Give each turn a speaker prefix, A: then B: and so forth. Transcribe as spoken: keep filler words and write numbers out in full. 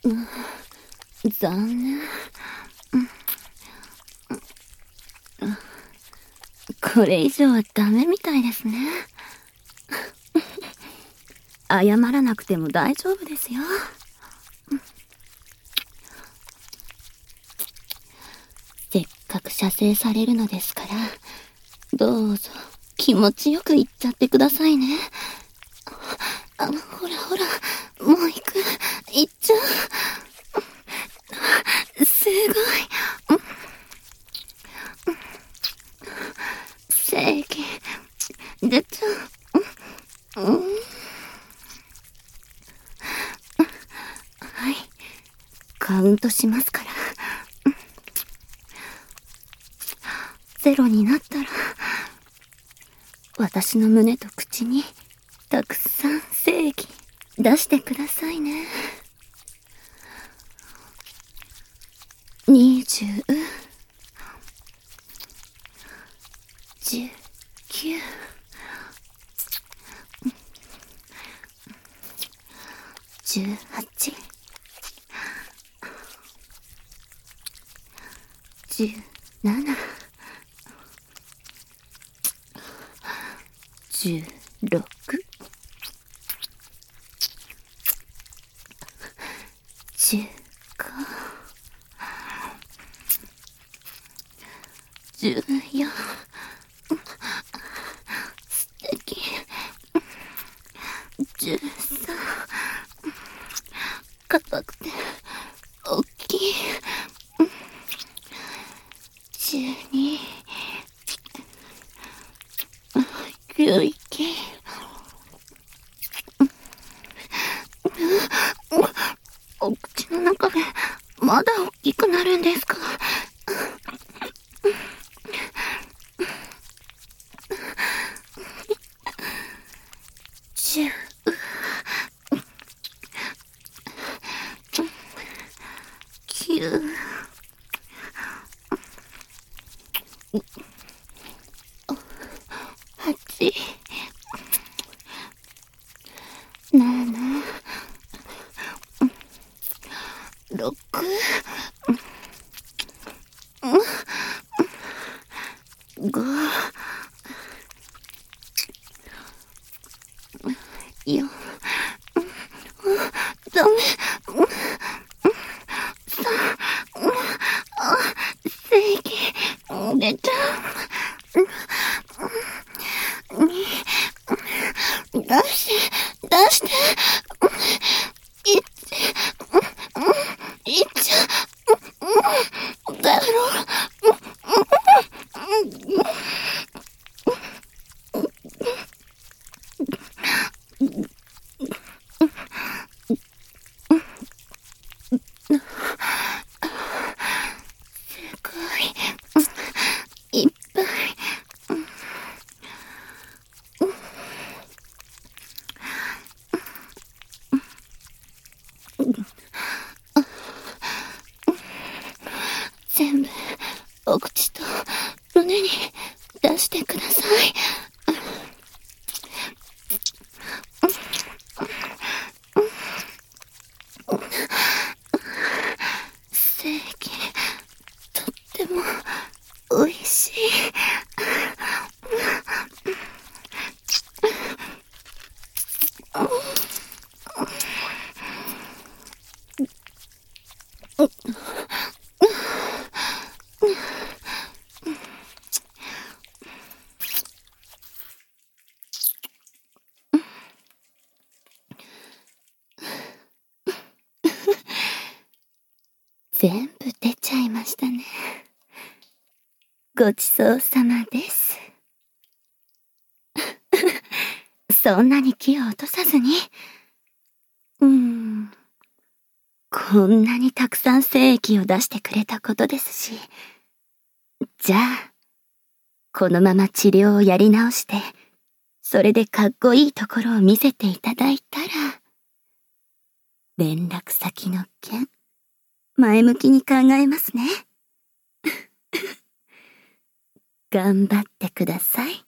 A: 残念。これ以上はダメみたいですね。謝らなくても大丈夫ですよ。せっかく射精されるのですから、どうぞ気持ちよく言っちゃってくださいね。あ、ほらほら、もう行く。行っちゃう。すごい。精液出ちゃう。うん、はい、カウントしますから。ゼロになったら、私の胸と口にたくさん精液出してくださいね。にじゅう、じゅうきゅう、じゅうはち、じゅうなな、じゅうろく、じゅうご、じゅうよん、素敵、じゅうさん、硬くて大きい、じゅうに、吸域、お口の中でまだ大きくなるんですか？じゅう、きゅう、はち、なな、ろく、ご、よん、ダメ、さん、精液出ちゃう。に、出して、出して、いっち、いっちゃう、だろ。いっぱい。全部お口と胸に出してください。精液とってもおいしい。全部出ちゃいましたね。ごちそうさまです。そんなに気を落とさずに。うーん。こんなにたくさん精液を出してくれたことですし。じゃあ、このまま治療をやり直して、それでかっこいいところを見せていただいたら、連絡先の件、前向きに考えますね。頑張ってください。